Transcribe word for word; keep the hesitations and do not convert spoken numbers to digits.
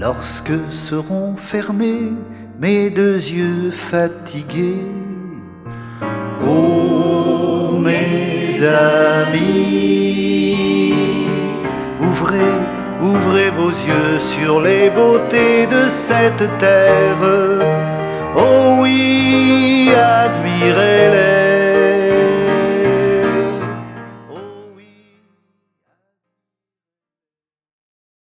lorsque seront fermés mes deux yeux fatigués. Oh mes amis, ouvrez, ouvrez vos yeux sur les beautés de cette terre. Oh oui, admirez-les.